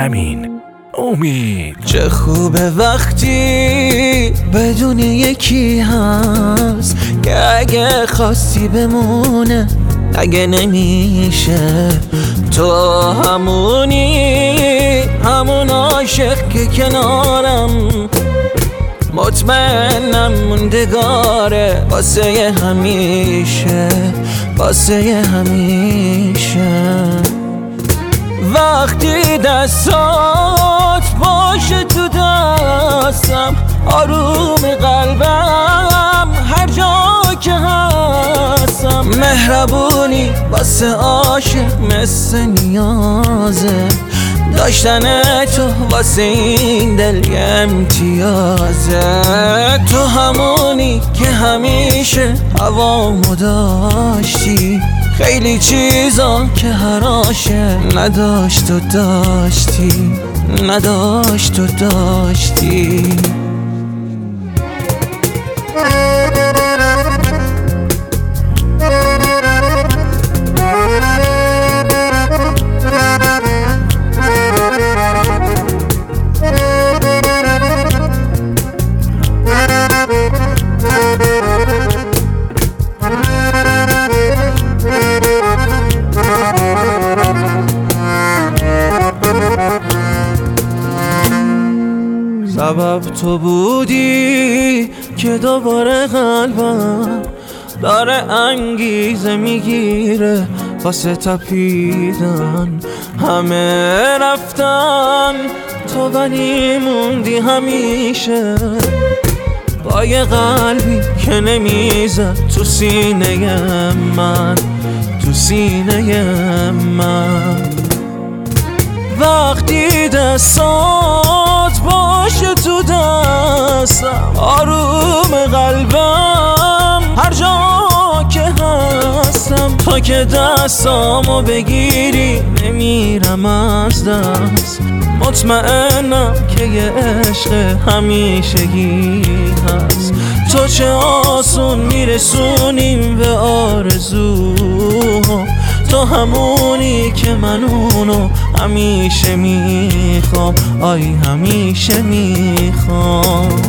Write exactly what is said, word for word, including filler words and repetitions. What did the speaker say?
امین امید. چه خوبه وقتی بدون یکی هست که اگه خواستی بمونه اگه نمیشه. تو همونی، همون عاشق که کنارم، مطمئنم موندگاره واسه همیشه، واسه همیشه. وقتی دستات باشه تو دستم، آروم قلبم هر جا که هستم. مهربونی واسه عاشق مثل نیازه، داشتن تو واسه این دل یه امتیازه. تو همونی که همیشه هوامو داشتی، خیلی چیزا که هر عاشق نداشت و داشتی، نداشت و داشتی. سبب تو بودی که دوباره قلبم داره انگیزه میگیره واسه تپیدن. همه رفتن تو ولی موندی همیشه، با یه قلبی که نمیزد تو سینه من، تو سینه من. وقتی دستات باشه تو دستم، آروم قلبم هر جا که هستم. تا که دستامو بگیری نمیرم از دست، مطمئنم که یه عشق همیشگی هست. تو چه آسون میرسونیم به آرزوها، تو همونی که من اونو همیشه میخوام، آی همیشه میخوام.